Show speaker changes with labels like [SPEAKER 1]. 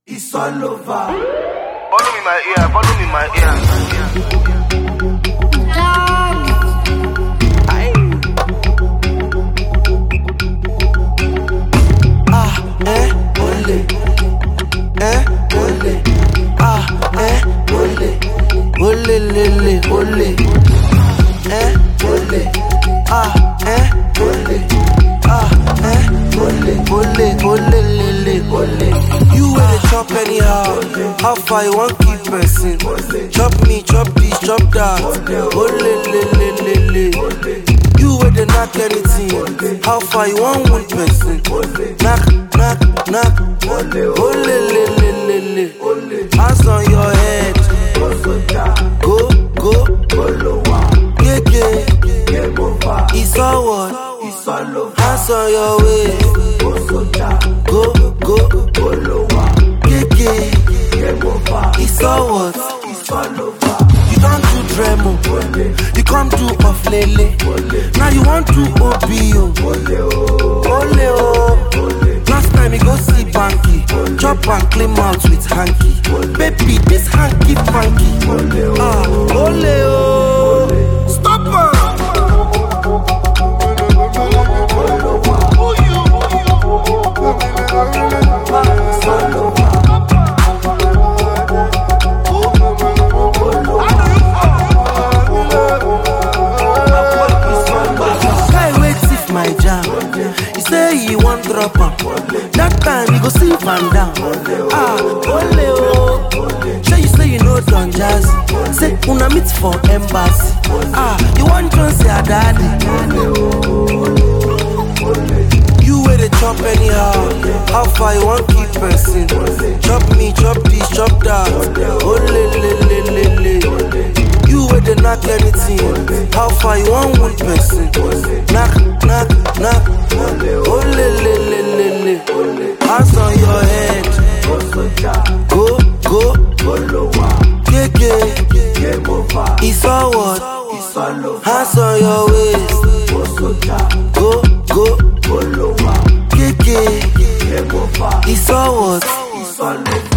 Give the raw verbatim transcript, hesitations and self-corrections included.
[SPEAKER 1] It's all over.
[SPEAKER 2] Follow me my ear, follow me my ear.
[SPEAKER 1] Ah, eh, ole. Eh, ole. Ah, eh, ole. Ole, le, le, ole. Eh, ole. Ah, eh, ole. Ah, eh, ole. Ole, ole, le, le, ole. You wear the chop anyhow. How far you want keep person? Chop me, chop this, chop that. Ole, le, le, le, le. You wear the knock anything. How far you want one person? Knock, knock, knock. Ole, le, le, le, le. Hands on your head. Go, go. Yeah, yeah. It's all what? Hands on your waist. Go, go. Yeah, yeah. It's all what? You don't do Dremo. You come do off lele. Now you want to O B O. Ole oh. Last time you go see Banky. Chop and clean out with hanky. Baby, this hanky funky. Ah, ole oh. Stop her. My jam. He say he want drop am. That time he go see Van down. Ah, ole oh. Sure you say you know Don Jazzy. Say una meet for embassy. Ah, you want John say a daddy. You wear the chop anyhow. How far you want keep person? Chop me, chop this, chop that. Ole le le le le. You wear the knock anything. How far you want one person? Knock, knock, knock. Ole le le le le. Hands on your head. Go, go. Yeah, yeah. It's all what? Hands on your waist. Go, go. Yeah, yeah. It's all what?